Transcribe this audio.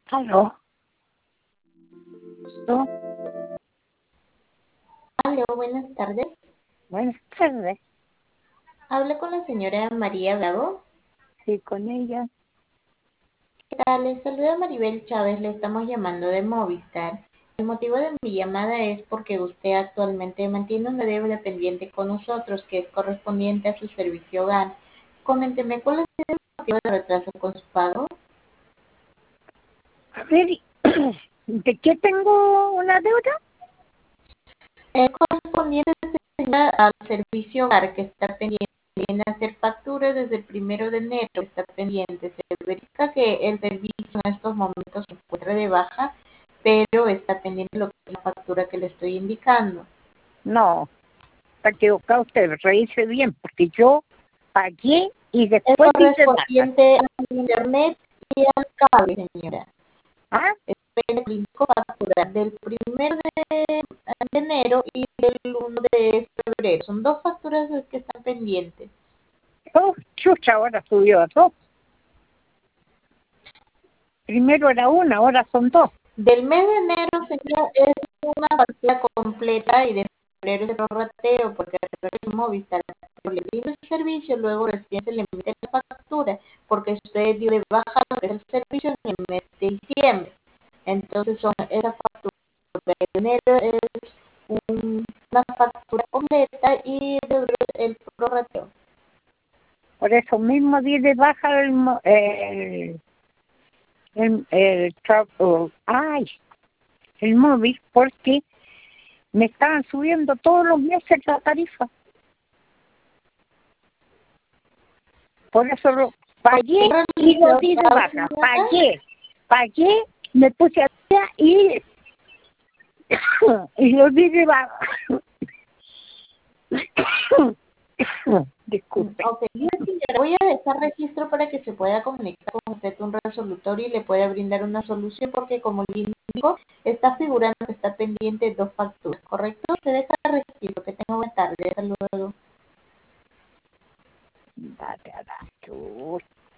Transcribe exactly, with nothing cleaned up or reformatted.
Aló. ¿No? Aló, buenas tardes. Buenas tardes. Hablo con la señora María Bravo. Sí, con ella. ¿Qué tal? Les saluda Maribel Chávez, le estamos llamando de Movistar. El motivo de mi llamada es porque usted actualmente mantiene una deuda pendiente con nosotros que es correspondiente a su servicio hogar. Coménteme, ¿cuál es el motivo de retraso con su pago? A ver, ¿de qué tengo una deuda? Es correspondiente señora, al servicio hogar que está pendiente de hacer facturas desde el primero de enero, que está pendiente. Se verifica que el servicio en estos momentos se encuentra de baja, pero está pendiente lo que es la factura que le estoy indicando. No, está equivocado usted. Revise bien, porque yo pagué y Es después hice baja. correspondiente al internet y al cable, señora. ¿Ah? Espere, le indico factura del primero de enero y del uno de febrero. Son dos facturas que están pendientes. Oh, chucha, ahora subió a dos. Primero era una, ahora son dos. Del mes de enero, señor, es una factura completa y de febrero es el prorrateo porque el Movistar le brinda el servicio, luego recién se le emite la factura porque usted dio de baja lo que es el servicio en el mes de diciembre. Entonces, son esa factura de enero es un, una factura completa y de febrero el prorrateo. Por eso mismo di de baja el, mo- el, el, el, tra- oh, ay, el móvil, porque me estaban subiendo todos los meses la tarifa. Por eso lo pagué y lo di de baja. Pagué, pagué, me puse a día y, y lo di de baja. Disculpe. Ok, bien, señora, voy a dejar registro para que se pueda comunicar con usted un resolutor y le pueda brindar una solución porque como le indico, está figurando que está pendiente dos facturas, ¿correcto? Se deja